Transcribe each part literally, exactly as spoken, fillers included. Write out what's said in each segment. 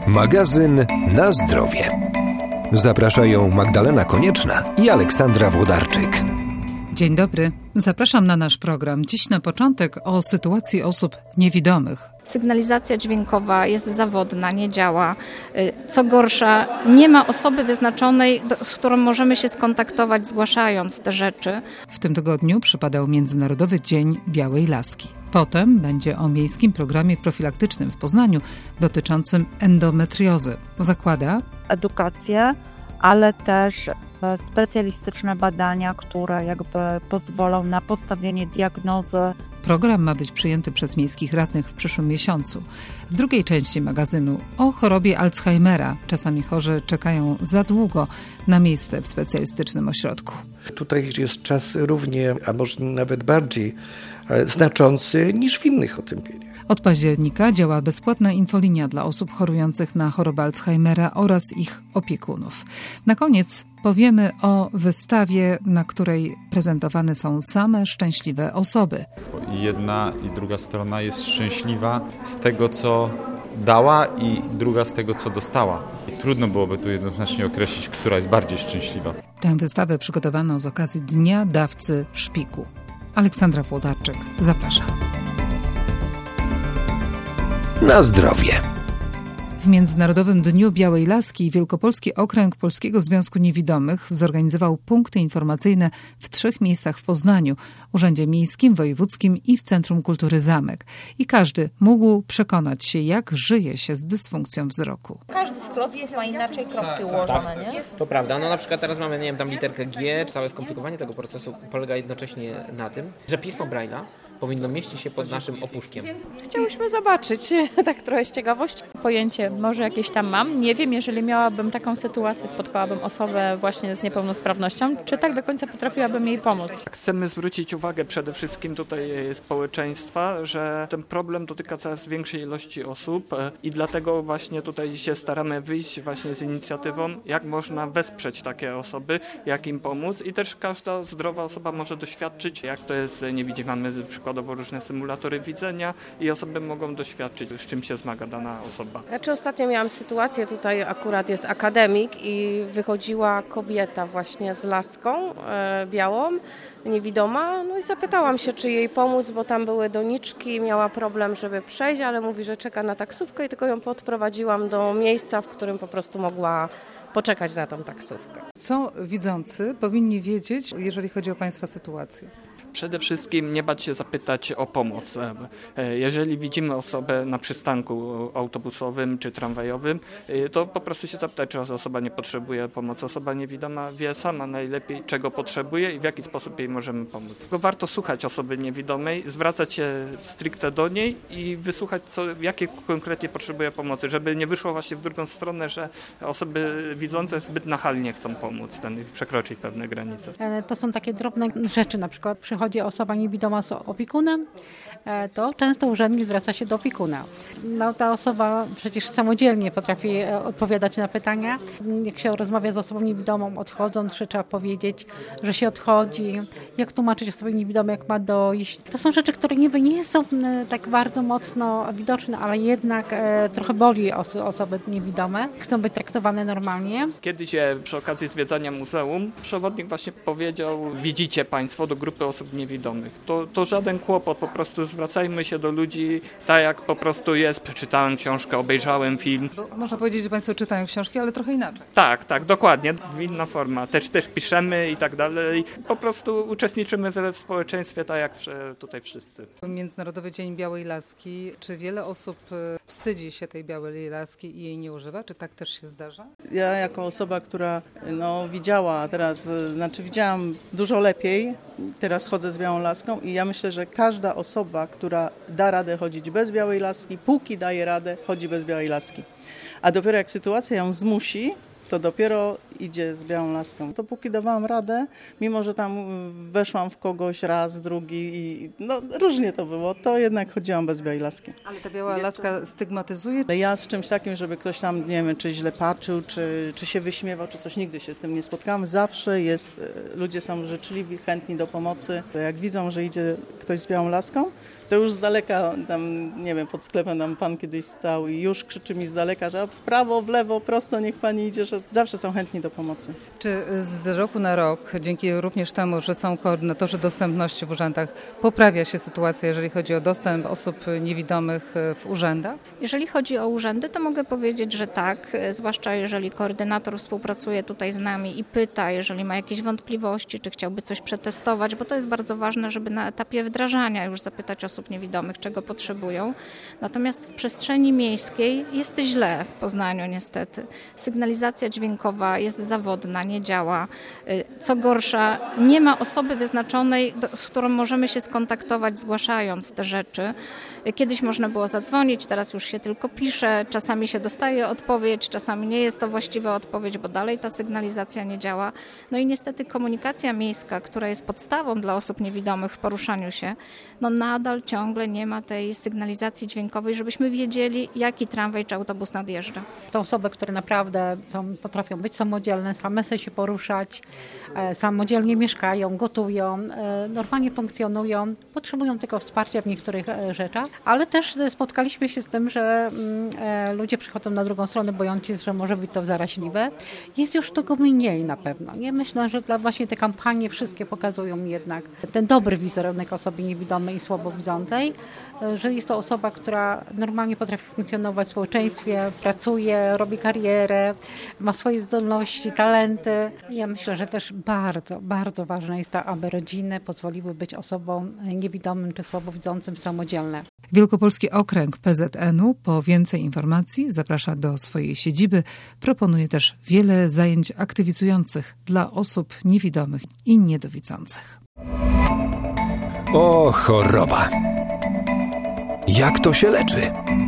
Magazyn Na zdrowie. Zapraszają Magdalena Konieczna i Aleksandra Włodarczyk. Dzień dobry. Zapraszam na nasz program. Dziś na początek o sytuacji osób niewidomych. Sygnalizacja dźwiękowa jest zawodna, nie działa. Co gorsza, nie ma osoby wyznaczonej, z którą możemy się skontaktować, zgłaszając te rzeczy. W tym tygodniu przypadał Międzynarodowy Dzień Białej Laski. Potem będzie o miejskim programie profilaktycznym w Poznaniu dotyczącym endometriozy. Zakłada edukację, ale też specjalistyczne badania, które jakby pozwolą na postawienie diagnozy. Program ma być przyjęty przez miejskich radnych w przyszłym miesiącu. W drugiej części magazynu o chorobie Alzheimera. Czasami chorzy czekają za długo na miejsce w specjalistycznym ośrodku. Tutaj jest czas równie, a może nawet bardziej znaczący niż w innych otępieniach. Od października działa bezpłatna infolinia dla osób chorujących na chorobę Alzheimera oraz ich opiekunów. Na koniec powiemy o wystawie, na której prezentowane są same szczęśliwe osoby. Jedna i druga strona jest szczęśliwa z tego, co dała, i druga z tego, co dostała. I trudno byłoby tu jednoznacznie określić, która jest bardziej szczęśliwa. Tę wystawę przygotowano z okazji Dnia Dawcy Szpiku. Aleksandra Włodarczyk, zapraszam. Na zdrowie. W Międzynarodowym Dniu Białej Laski Wielkopolski Okręg Polskiego Związku Niewidomych zorganizował punkty informacyjne w trzech miejscach w Poznaniu, Urzędzie Miejskim, Wojewódzkim i w Centrum Kultury Zamek. I każdy mógł przekonać się, jak żyje się z dysfunkcją wzroku. Każdy sklep ma inaczej kropki ułożone, nie? To prawda. No na przykład teraz mamy, nie wiem, tam literkę G. Całe skomplikowanie tego procesu polega jednocześnie na tym, że pismo Braille'a powinno mieścić się pod naszym opuszkiem. Chciałyśmy zobaczyć, tak trochę z ciekawości. Pojęcie może jakieś tam mam. Nie wiem, jeżeli miałabym taką sytuację, spotkałabym osobę właśnie z niepełnosprawnością, czy tak do końca potrafiłabym jej pomóc. Chcemy zwrócić uwagę przede wszystkim tutaj społeczeństwa, że ten problem dotyka coraz większej ilości osób i dlatego właśnie tutaj się staramy wyjść właśnie z inicjatywą, jak można wesprzeć takie osoby, jak im pomóc, i też każda zdrowa osoba może doświadczyć, jak to jest z niewidomymi. Mamy przykładowo różne symulatory widzenia i osoby mogą doświadczyć, z czym się zmaga dana osoba. Znaczy ostatnio miałam sytuację, tutaj akurat jest akademik i wychodziła kobieta właśnie z laską e, białą, niewidoma, no i zapytałam się, czy jej pomóc, bo tam były doniczki, miała problem, żeby przejść, ale mówi, że czeka na taksówkę, i tylko ją podprowadziłam do miejsca, w którym po prostu mogła poczekać na tą taksówkę. Co widzący powinni wiedzieć, jeżeli chodzi o Państwa sytuację? Przede wszystkim nie bać się zapytać o pomoc. Jeżeli widzimy osobę na przystanku autobusowym czy tramwajowym, to po prostu się zapytać, czy osoba nie potrzebuje pomocy. Osoba niewidoma wie sama najlepiej, czego potrzebuje i w jaki sposób jej możemy pomóc. Tylko warto słuchać osoby niewidomej, zwracać się stricte do niej i wysłuchać, co, jakie konkretnie potrzebuje pomocy, żeby nie wyszło właśnie w drugą stronę, że osoby widzące zbyt nachalnie chcą pomóc, ten, przekroczyć pewne granice. To są takie drobne rzeczy, na przykład przychodzi osoba niewidoma z opiekunem, to często urzędnik zwraca się do opiekuna. No, ta osoba przecież samodzielnie potrafi odpowiadać na pytania. Jak się rozmawia z osobą niewidomą odchodząc, trzeba powiedzieć, że się odchodzi, jak tłumaczyć osobie niewidomej, jak ma dojść. To są rzeczy, które niby nie są tak bardzo mocno widoczne, ale jednak trochę boli os- osoby niewidome. Chcą być traktowane normalnie. Kiedyś przy okazji zwiedzania muzeum przewodnik właśnie powiedział: widzicie Państwo do grupy osób niewidomych. To, to żaden kłopot, po prostu zwracajmy się do ludzi tak, jak po prostu jest. Przeczytałem książkę, obejrzałem film. Bo można powiedzieć, że Państwo czytają książki, ale trochę inaczej. Tak, tak, dokładnie. Inna forma. Też, też piszemy i tak dalej. Po prostu uczestniczymy w społeczeństwie tak, jak tutaj wszyscy. Międzynarodowy Dzień Białej Laski. Czy wiele osób wstydzi się tej białej laski i jej nie używa? Czy tak też się zdarza? Ja jako osoba, która no, widziała, a teraz, znaczy widziałam dużo lepiej, teraz chodzę z białą laską i ja myślę, że każda osoba, która da radę chodzić bez białej laski, póki daje radę, chodzi bez białej laski. A dopiero jak sytuacja ją zmusi, to dopiero idzie z białą laską. Dopóki dawałam radę, mimo że tam weszłam w kogoś raz, drugi i no różnie to było, to jednak chodziłam bez białej laski. Ale ta biała laska stygmatyzuje? Ja z czymś takim, żeby ktoś tam, nie wiem, czy źle patrzył, czy, czy się wyśmiewał, czy coś, nigdy się z tym nie spotkałam. Zawsze jest, ludzie są życzliwi, chętni do pomocy. Jak widzą, że idzie ktoś z białą laską, to już z daleka, tam nie wiem, pod sklepem tam pan kiedyś stał i już krzyczy mi z daleka, że w prawo, w lewo, prosto, niech pani idzie, że zawsze są chętni do pomocy. Czy z roku na rok, dzięki również temu, że są koordynatorzy dostępności w urzędach, poprawia się sytuacja, jeżeli chodzi o dostęp osób niewidomych w urzędach? Jeżeli chodzi o urzędy, to mogę powiedzieć, że tak, zwłaszcza jeżeli koordynator współpracuje tutaj z nami i pyta, jeżeli ma jakieś wątpliwości, czy chciałby coś przetestować, bo to jest bardzo ważne, żeby na etapie wdrażania już zapytać osób niewidomych, czego potrzebują. Natomiast w przestrzeni miejskiej jest źle w Poznaniu niestety. Sygnalizacja dźwiękowa jest zawodna, nie działa. Co gorsza, nie ma osoby wyznaczonej, z którą możemy się skontaktować, zgłaszając te rzeczy. Kiedyś można było zadzwonić, teraz już się tylko pisze, czasami się dostaje odpowiedź, czasami nie jest to właściwa odpowiedź, bo dalej ta sygnalizacja nie działa. No i niestety komunikacja miejska, która jest podstawą dla osób niewidomych w poruszaniu się, no nadal ciągle nie ma tej sygnalizacji dźwiękowej, żebyśmy wiedzieli, jaki tramwaj czy autobus nadjeżdża. To osoby, które naprawdę są, potrafią być samodzielne, same sobie się poruszać, e, samodzielnie mieszkają, gotują, e, normalnie funkcjonują, potrzebują tylko wsparcia w niektórych e, rzeczach, ale też spotkaliśmy się z tym, że e, ludzie przychodzą na drugą stronę, bojąc się, że może być to zaraźliwe. Jest już tego mniej na pewno. Nie myślę, że dla właśnie te kampanie wszystkie pokazują jednak ten dobry wizerunek osoby niewidomej i słabowidzącej, że jest to osoba, która normalnie potrafi funkcjonować w społeczeństwie, pracuje, robi karierę, ma swoje zdolności, talenty. Ja myślę, że też bardzo, bardzo ważne jest to, aby rodziny pozwoliły być osobom niewidomym czy słabowidzącym samodzielne. Wielkopolski Okręg P Z N u po więcej informacji zaprasza do swojej siedziby. Proponuje też wiele zajęć aktywizujących dla osób niewidomych i niedowidzących. O, choroba! Jak to się leczy?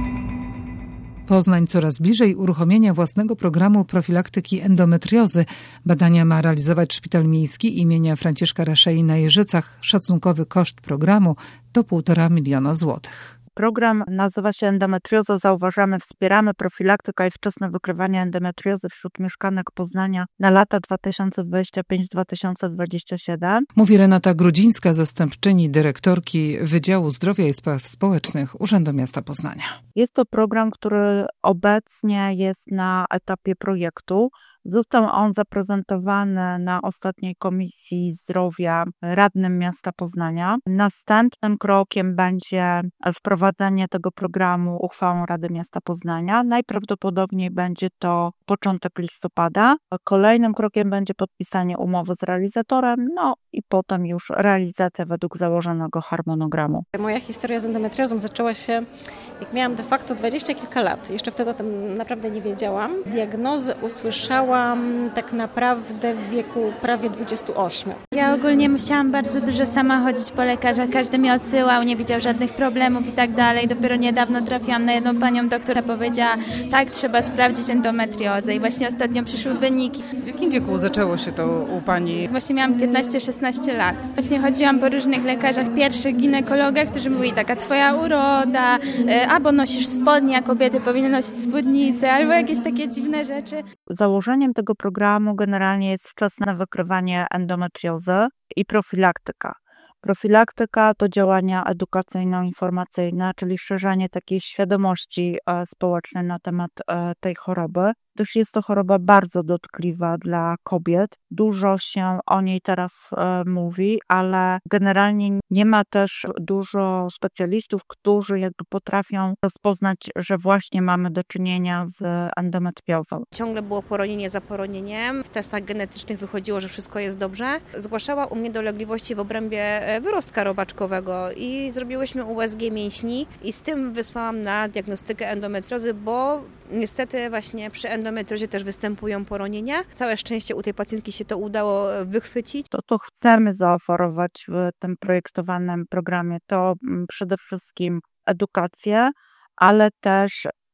Poznań coraz bliżej uruchomienia własnego programu profilaktyki endometriozy. Badania ma realizować Szpital Miejski imienia Franciszka Raszei na Jeżycach. Szacunkowy koszt programu to półtora miliona złotych. Program nazywa się Endometrioza Zauważamy, Wspieramy. Profilaktyka i wczesne wykrywanie endometriozy wśród mieszkanek Poznania na lata dwa tysiące dwudziesty piąty do dwa tysiące dwudziestego siódmego. Mówi Renata Grudzińska, zastępczyni dyrektorki Wydziału Zdrowia i Spraw Społecznych Urzędu Miasta Poznania. Jest to program, który obecnie jest na etapie projektu. Został on zaprezentowany na ostatniej Komisji Zdrowia radnym miasta Poznania. Następnym krokiem będzie wprowadzenie tego programu uchwałą Rady Miasta Poznania. Najprawdopodobniej będzie to początek listopada. Kolejnym krokiem będzie podpisanie umowy z realizatorem, no i potem już realizacja według założonego harmonogramu. Moja historia z endometriozą zaczęła się, jak miałam de facto dwadzieścia kilka lat. Jeszcze wtedy o tym naprawdę nie wiedziałam. Diagnozę usłyszałam tak naprawdę w wieku prawie dwudziestu ośmiu. Ja ogólnie musiałam bardzo dużo sama chodzić po lekarzach. Każdy mnie odsyłał, nie widział żadnych problemów i tak dalej. Dopiero niedawno trafiłam na jedną panią doktor, która powiedziała, tak, trzeba sprawdzić endometriozę i właśnie ostatnio przyszły wyniki. W jakim wieku zaczęło się to u pani? Właśnie miałam piętnaście szesnaście lat. Właśnie chodziłam po różnych lekarzach, pierwszych ginekologach, którzy mówili, taka twoja uroda, albo nosisz spodnie, a kobiety powinny nosić spódnice, albo jakieś takie dziwne rzeczy. Założeniem tego programu generalnie jest wczesne wykrywanie endometriozy i profilaktyka. Profilaktyka to działania edukacyjno-informacyjne, czyli szerzenie takiej świadomości społecznej na temat tej choroby. Też jest to choroba bardzo dotkliwa dla kobiet. Dużo się o niej teraz e, mówi, ale generalnie nie ma też dużo specjalistów, którzy jakby potrafią rozpoznać, że właśnie mamy do czynienia z endometriozą. Ciągle było poronienie za poronieniem. W testach genetycznych wychodziło, że wszystko jest dobrze. Zgłaszała u mnie dolegliwości w obrębie wyrostka robaczkowego i zrobiłyśmy U S G mięśni i z tym wysłałam na diagnostykę endometriozy, bo niestety właśnie przy endometriozie też występują poronienia. Całe szczęście u tej pacjentki się to udało wychwycić. To, co chcemy zaoferować w tym projektowanym programie, to przede wszystkim edukację, ale też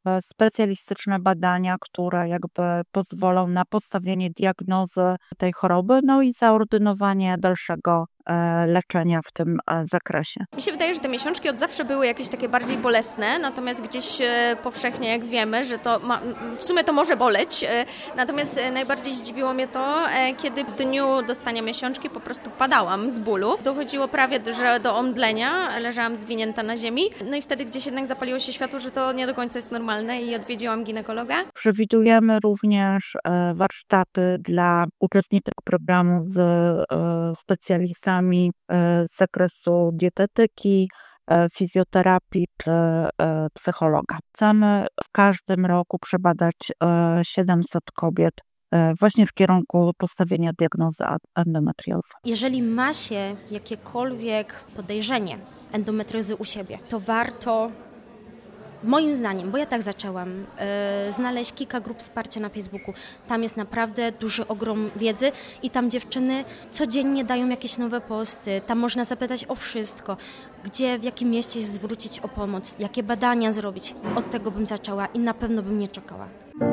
specjalistyczne badania, które jakby pozwolą na postawienie diagnozy tej choroby, no i zaordynowanie dalszego leczenia w tym zakresie. Mi się wydaje, że te miesiączki od zawsze były jakieś takie bardziej bolesne, natomiast gdzieś powszechnie, jak wiemy, że to ma, w sumie to może boleć, natomiast najbardziej zdziwiło mnie to, kiedy w dniu dostania miesiączki po prostu padałam z bólu. Dochodziło prawie że do omdlenia, leżałam zwinięta na ziemi, no i wtedy gdzieś jednak zapaliło się światło, że to nie do końca jest normalne i odwiedziłam ginekologa. Przewidujemy również warsztaty dla uczestniczek programu z specjalistami z zakresu dietetyki, fizjoterapii czy psychologa. Chcemy w każdym roku przebadać siedemset kobiet właśnie w kierunku postawienia diagnozy endometriozy. Jeżeli ma się jakiekolwiek podejrzenie endometriozy u siebie, to warto, moim zdaniem, bo ja tak zaczęłam, yy, znaleźć kilka grup wsparcia na Facebooku. Tam jest naprawdę duży ogrom wiedzy i tam dziewczyny codziennie dają jakieś nowe posty. Tam można zapytać o wszystko, gdzie, w jakim mieście się zwrócić o pomoc, jakie badania zrobić. Od tego bym zaczęła i na pewno bym nie czekała.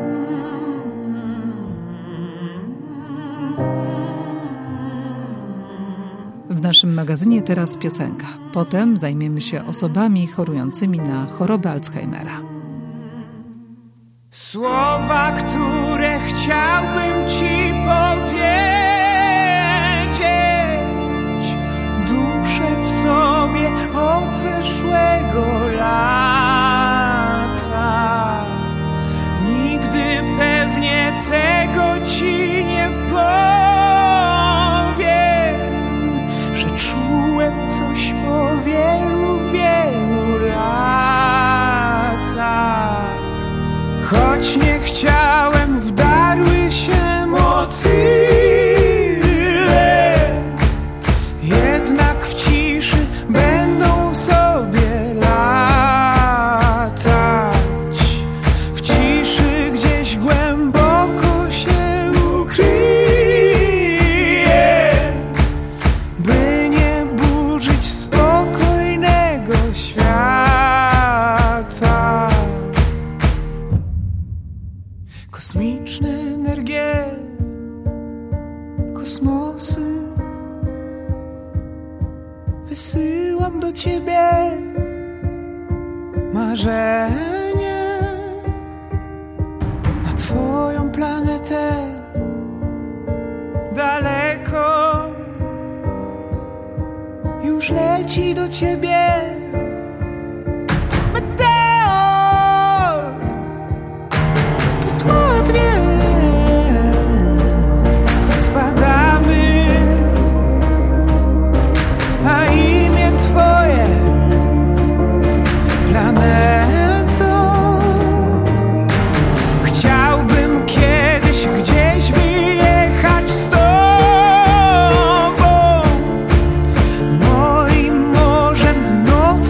W naszym magazynie teraz piosenka. Potem zajmiemy się osobami chorującymi na chorobę Alzheimera. Słowa, które chciałbym ci powiedzieć, duszę w sobie od zeszłego lata. Nigdy pewnie tego ci nie powiem. Czułem coś po wielu, wielu latach. Choć nie chciałem, wdarły się motyle. Jednak w ciszy będą sobie latać. W ciszy gdzieś głęboko się ukryje. Kosmiczne energie, kosmosy, wysyłam do ciebie marzenie na twoją planetę daleko. Już leci do ciebie meteor, posłodnie spadamy, a imię twoje planeto. Chciałbym kiedyś gdzieś wyjechać z tobą, moim morzem, noc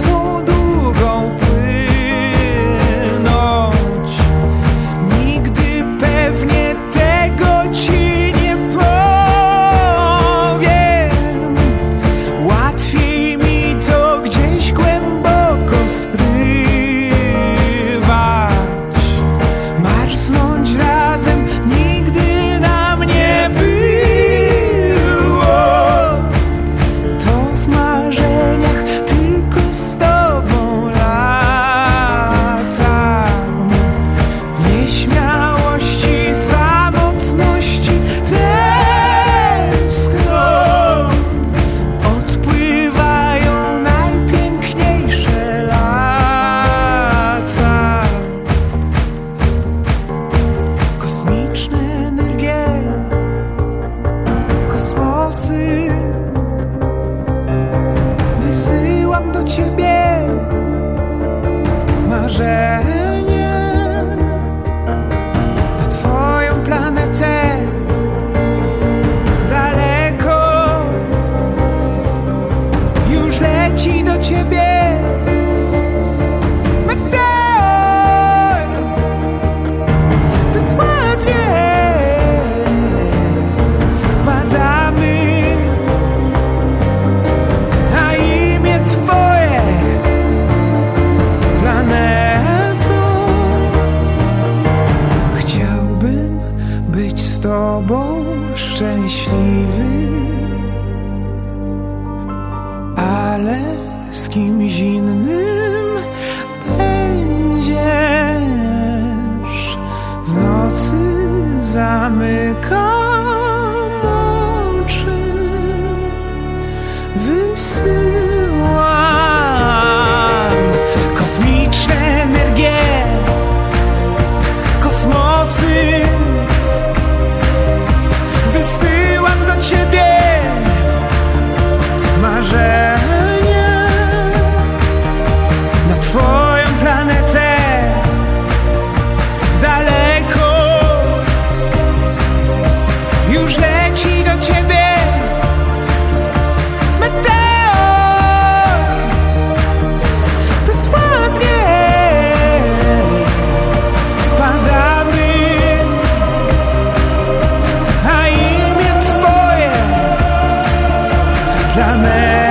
zamykam oczy, wysyłam kosmiczne energie, kosmosy. Wysyłam do ciebie marzenia na twoją planetę daleko. Już leci do ciebie meteor, bezwładnie spadamy, a imię twoje planeto.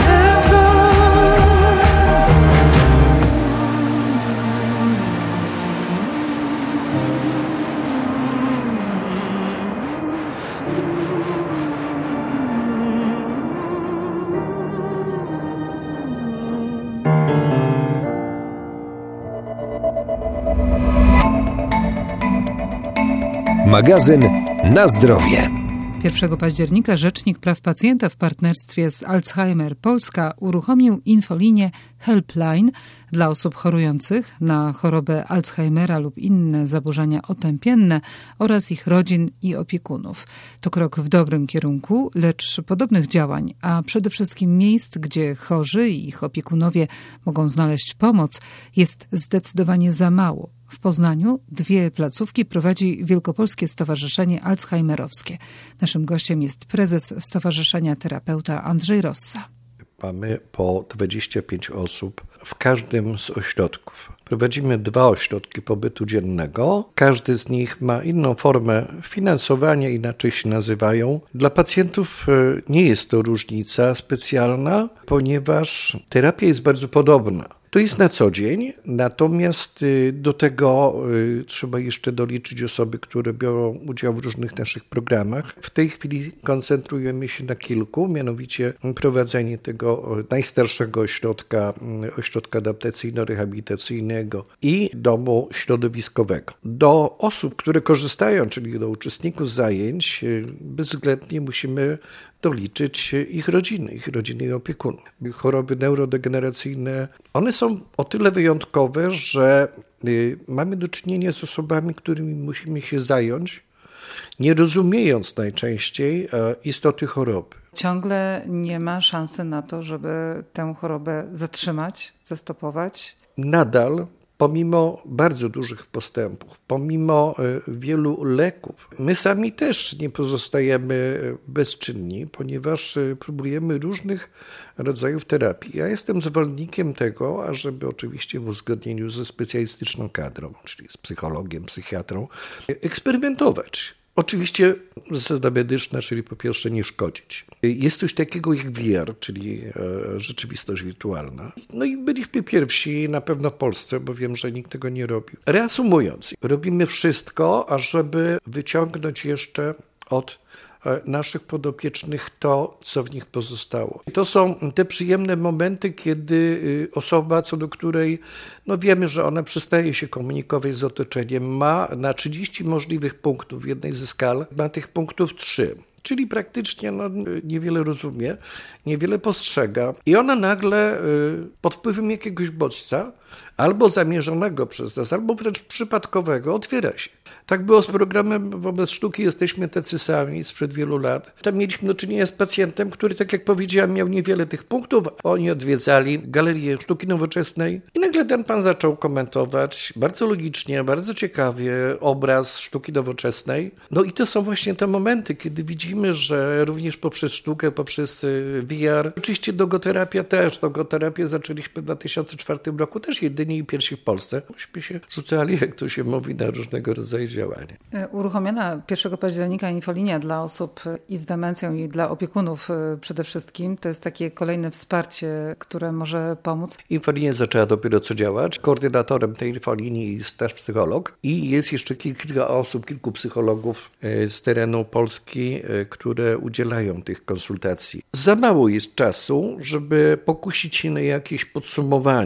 Magazyn Na zdrowie. pierwszego października Rzecznik Praw Pacjenta w partnerstwie z Alzheimer Polska uruchomił infolinię Helpline dla osób chorujących na chorobę Alzheimera lub inne zaburzenia otępienne oraz ich rodzin i opiekunów. To krok w dobrym kierunku, lecz podobnych działań, a przede wszystkim miejsc, gdzie chorzy i ich opiekunowie mogą znaleźć pomoc, jest zdecydowanie za mało. W Poznaniu dwie placówki prowadzi Wielkopolskie Stowarzyszenie Alzheimerowskie. Naszym gościem jest prezes stowarzyszenia, terapeuta Andrzej Rossa. Mamy po dwadzieścia pięć osób w każdym z ośrodków. Prowadzimy dwa ośrodki pobytu dziennego. Każdy z nich ma inną formę finansowania, inaczej się nazywają. Dla pacjentów nie jest to różnica specjalna, ponieważ terapia jest bardzo podobna. To jest na co dzień, natomiast do tego trzeba jeszcze doliczyć osoby, które biorą udział w różnych naszych programach. W tej chwili koncentrujemy się na kilku, mianowicie prowadzenie tego najstarszego ośrodka, ośrodka adaptacyjno-rehabilitacyjnego i domu środowiskowego. Do osób, które korzystają, czyli do uczestników zajęć, bezwzględnie musimy doliczyć ich rodziny, ich rodziny i opiekunów. Choroby neurodegeneracyjne, one są o tyle wyjątkowe, że mamy do czynienia z osobami, którymi musimy się zająć, nie rozumiejąc najczęściej istoty choroby. Ciągle nie ma szansy na to, żeby tę chorobę zatrzymać, zastopować? Nadal, pomimo bardzo dużych postępów, pomimo wielu leków, my sami też nie pozostajemy bezczynni, ponieważ próbujemy różnych rodzajów terapii. Ja jestem zwolennikiem tego, ażeby oczywiście w uzgodnieniu ze specjalistyczną kadrą, czyli z psychologiem, psychiatrą, eksperymentować. Oczywiście zasada medyczna, czyli po pierwsze nie szkodzić. Jest coś takiego jak V R, czyli rzeczywistość wirtualna. No i byliśmy pierwsi na pewno w Polsce, bo wiem, że nikt tego nie robił. Reasumując, robimy wszystko, ażeby wyciągnąć jeszcze od naszych podopiecznych to, co w nich pozostało. To są te przyjemne momenty, kiedy osoba, co do której no wiemy, że ona przestaje się komunikować z otoczeniem, ma na trzydzieści możliwych punktów w jednej ze skal, ma tych punktów trzy. Czyli praktycznie no, niewiele rozumie, niewiele postrzega i ona nagle pod wpływem jakiegoś bodźca, albo zamierzonego przez nas, albo wręcz przypadkowego, otwiera się. Tak było z programem Wobec Sztuki Jesteśmy tacy sami sprzed wielu lat. Tam mieliśmy do czynienia z pacjentem, który, tak jak powiedziałem, miał niewiele tych punktów. Oni odwiedzali Galerię Sztuki Nowoczesnej i nagle ten pan zaczął komentować bardzo logicznie, bardzo ciekawie obraz sztuki nowoczesnej. No i to są właśnie te momenty, kiedy widzimy, że również poprzez sztukę, poprzez V R, oczywiście dogoterapia też, dogoterapię zaczęliśmy w dwa tysiące czwartym roku, też jedynie i pierwsi w Polsce. Myśmy się rzucali, jak to się mówi, na różnego rodzaju działania. Uruchomiona pierwszego października infolinia dla osób i z demencją i dla opiekunów przede wszystkim. To jest takie kolejne wsparcie, które może pomóc. Infolinia zaczęła dopiero co działać. Koordynatorem tej infolinii jest też psycholog i jest jeszcze kilka osób, kilku psychologów z terenu Polski, które udzielają tych konsultacji. Za mało jest czasu, żeby pokusić się na jakieś podsumowania.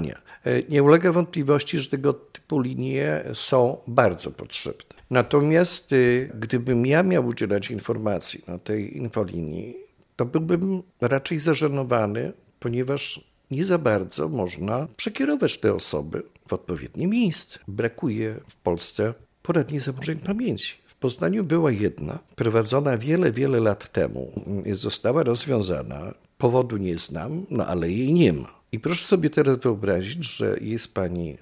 Nie ulega wątpliwości, że tego typu linie są bardzo potrzebne. Natomiast gdybym ja miał udzielać informacji na tej infolinii, to byłbym raczej zażenowany, ponieważ nie za bardzo można przekierować te osoby w odpowiednie miejsce. Brakuje w Polsce poradni zaburzeń pamięci. W Poznaniu była jedna, prowadzona wiele, wiele lat temu. Została rozwiązana. Powodu nie znam, no ale jej nie ma. I proszę sobie teraz wyobrazić, że jest pani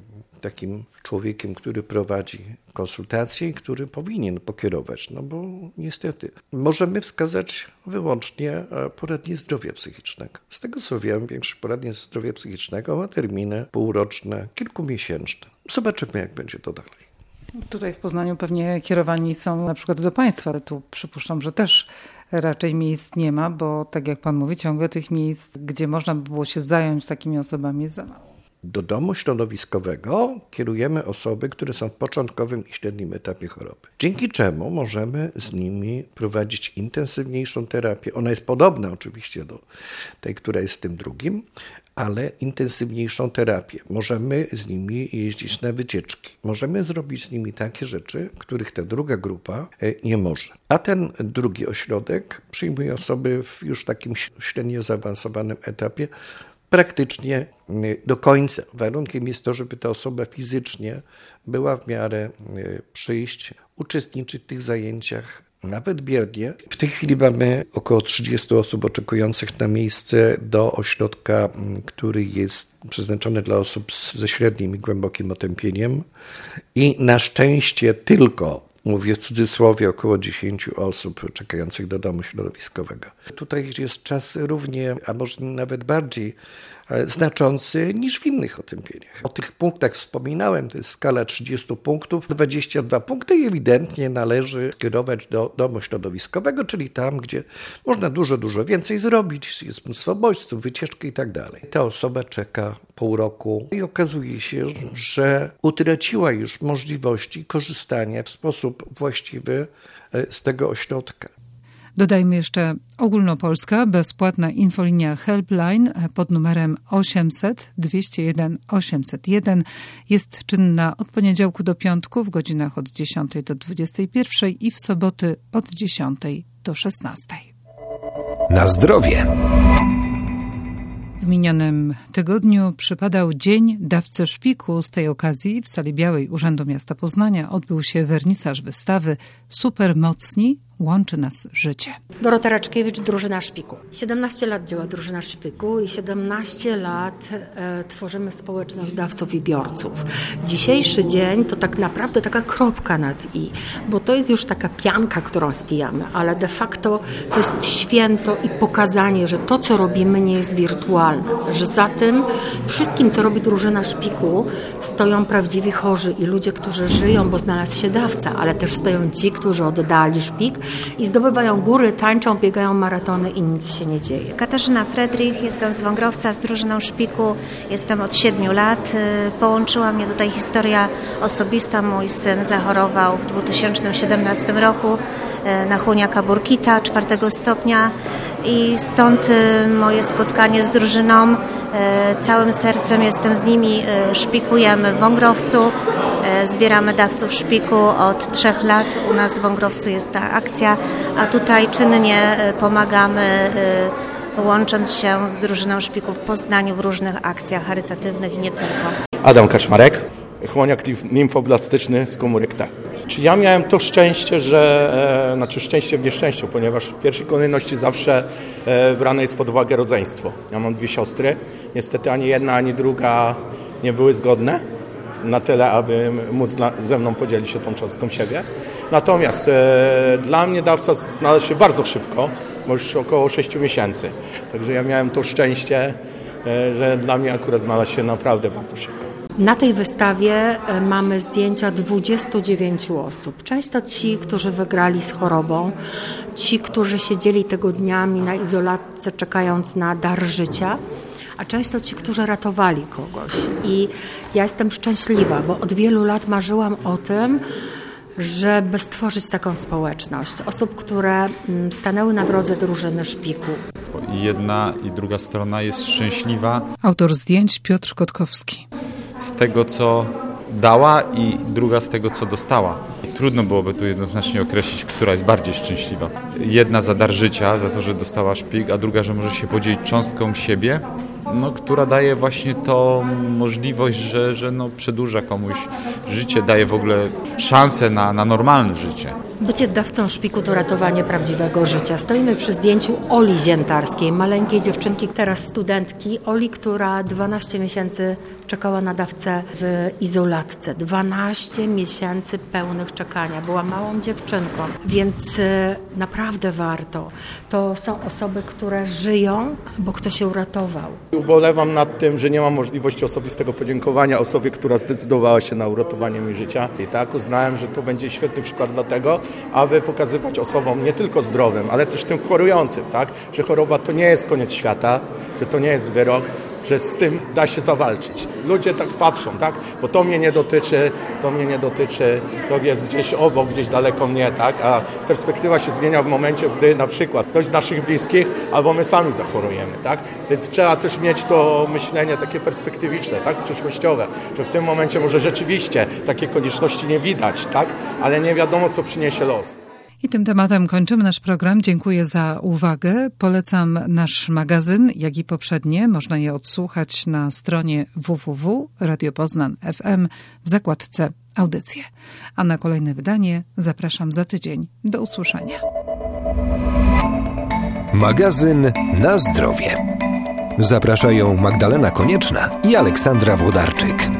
takim człowiekiem, który prowadzi konsultacje i który powinien pokierować, no bo niestety możemy wskazać wyłącznie poradnię zdrowia psychicznego. Z tego co wiem, większość poradni zdrowia psychicznego ma terminy półroczne, kilkumiesięczne. Zobaczymy, jak będzie to dalej. Tutaj w Poznaniu pewnie kierowani są na przykład do państwa, ale tu przypuszczam, że też raczej miejsc nie ma, bo tak jak pan mówi, ciągle tych miejsc, gdzie można by było się zająć takimi osobami, jest za mało. Do domu środowiskowego kierujemy osoby, które są w początkowym i średnim etapie choroby. Dzięki czemu możemy z nimi prowadzić intensywniejszą terapię. Ona jest podobna oczywiście do tej, która jest w tym drugim, ale intensywniejszą terapię. Możemy z nimi jeździć na wycieczki. Możemy zrobić z nimi takie rzeczy, których ta druga grupa nie może. A ten drugi ośrodek przyjmuje osoby w już takim średnio zaawansowanym etapie, praktycznie do końca. Warunkiem jest to, żeby ta osoba fizycznie była w miarę przyjść, uczestniczyć w tych zajęciach, nawet biernie. W tej chwili mamy około trzydzieści osób oczekujących na miejsce do ośrodka, który jest przeznaczony dla osób ze średnim i głębokim otępieniem i na szczęście tylko, mówię w cudzysłowie, około dziesięć osób czekających do domu środowiskowego. Tutaj jest czas równie, a może nawet bardziej znaczący niż w innych otępieniach. O tych punktach wspominałem, to jest skala trzydziestu punktów, dwadzieścia dwa punkty i ewidentnie należy kierować do domu środowiskowego, czyli tam, gdzie można dużo, dużo więcej zrobić, jest mnóstwo bodźców, wycieczki i tak dalej. Ta osoba czeka pół roku i okazuje się, że utraciła już możliwości korzystania w sposób właściwy z tego ośrodka. Dodajmy jeszcze ogólnopolska, bezpłatna infolinia Helpline pod numerem osiemset dwieście jeden osiemset jeden jest czynna od poniedziałku do piątku w godzinach od dziesiątej do dwudziestej pierwszej i w soboty od dziesiątej do szesnastej. Na zdrowie. W minionym tygodniu przypadał Dzień Dawcy Szpiku. Z tej okazji w Sali Białej Urzędu Miasta Poznania odbył się wernisaż wystawy Supermocni – łączy nas życie. Dorota Raczkiewicz, Drużyna Szpiku. siedemnaście lat działa Drużyna Szpiku i siedemnaście lat e, tworzymy społeczność dawców i biorców. Dzisiejszy dzień to tak naprawdę taka kropka nad i, bo to jest już taka pianka, którą spijamy, ale de facto to jest święto i pokazanie, że to, co robimy, nie jest wirtualne, że za tym wszystkim, co robi Drużyna Szpiku, stoją prawdziwi chorzy i ludzie, którzy żyją, bo znalazł się dawca, ale też stoją ci, którzy oddali szpik i zdobywają góry, tańczą, biegają maratony i nic się nie dzieje. Katarzyna Fredrich, jestem z Wągrowca, z Drużyną Szpiku, jestem od siedmiu lat. Połączyła mnie tutaj historia osobista. Mój syn zachorował w dwa tysiące siedemnastym roku na chłoniaka burkita czwartego stopnia i stąd moje spotkanie z drużyną. Całym sercem jestem z nimi, szpikujemy w Wągrowcu. Zbieramy dawców szpiku od trzech lat. U nas w Wągrowcu jest ta akcja, a tutaj czynnie pomagamy, łącząc się z Drużyną Szpiku w Poznaniu w różnych akcjach charytatywnych i nie tylko. Adam Kaczmarek, chłoniak limfoblastyczny z komórek T. Czy ja miałem to szczęście, że, e, znaczy szczęście w nieszczęściu, ponieważ w pierwszej kolejności zawsze e, brane jest pod uwagę rodzeństwo. Ja mam dwie siostry, niestety ani jedna, ani druga nie były zgodne na tyle, aby móc na, ze mną podzielić się tą cząstką siebie. Natomiast e, dla mnie dawca znalazł się bardzo szybko, bo już około sześciu miesięcy. Także ja miałem to szczęście, e, że dla mnie akurat znalazł się naprawdę bardzo szybko. Na tej wystawie mamy zdjęcia dwudziestu dziewięciu osób. Część to ci, którzy wygrali z chorobą, ci, którzy siedzieli tygodniami na izolatce, czekając na dar życia, a często ci, którzy ratowali kogoś. I ja jestem szczęśliwa, bo od wielu lat marzyłam o tym, żeby stworzyć taką społeczność osób, które stanęły na drodze Drużyny Szpiku. i jedna i druga strona jest szczęśliwa. Autor zdjęć Piotr Kotkowski. Z tego, co dała i druga z tego, co dostała. I trudno byłoby tu jednoznacznie określić, która jest bardziej szczęśliwa. Jedna za dar życia, za to, że dostała szpik, a druga, że może się podzielić cząstką siebie, no, która daje właśnie to możliwość, że, że no, przedłuża komuś życie, daje w ogóle szansę na, na normalne życie. Bycie dawcą szpiku to ratowanie prawdziwego życia. Stoimy przy zdjęciu Oli Ziętarskiej, maleńkiej dziewczynki, teraz studentki. Oli, która dwanaście miesięcy czekała na dawcę w izolatce. dwanaście miesięcy pełnych czekania. Była małą dziewczynką, więc naprawdę warto. To są osoby, które żyją, bo ktoś się uratował. Ubolewam nad tym, że nie mam możliwości osobistego podziękowania osobie, która zdecydowała się na uratowanie mi życia. I tak uznałem, że to będzie świetny przykład dlatego, aby pokazywać osobom nie tylko zdrowym, ale też tym chorującym, tak? Że choroba to nie jest koniec świata, że to nie jest wyrok, że z tym da się zawalczyć. Ludzie tak patrzą, tak? Bo to mnie nie dotyczy, to mnie nie dotyczy, to jest gdzieś obok, gdzieś daleko mnie, tak? A perspektywa się zmienia w momencie, gdy na przykład ktoś z naszych bliskich albo my sami zachorujemy, tak? Więc trzeba też mieć to myślenie takie perspektywiczne, tak? Przyszłościowe, że w tym momencie może rzeczywiście takiej konieczności nie widać, tak? Ale nie wiadomo, co przyniesie los. I tym tematem kończymy nasz program. Dziękuję za uwagę. Polecam nasz magazyn, jak i poprzednie. Można je odsłuchać na stronie w w w kropka radio poznań kropka f m w zakładce audycje. A na kolejne wydanie zapraszam za tydzień. Do usłyszenia. Magazyn na zdrowie. Zapraszają Magdalena Konieczna i Aleksandra Włodarczyk.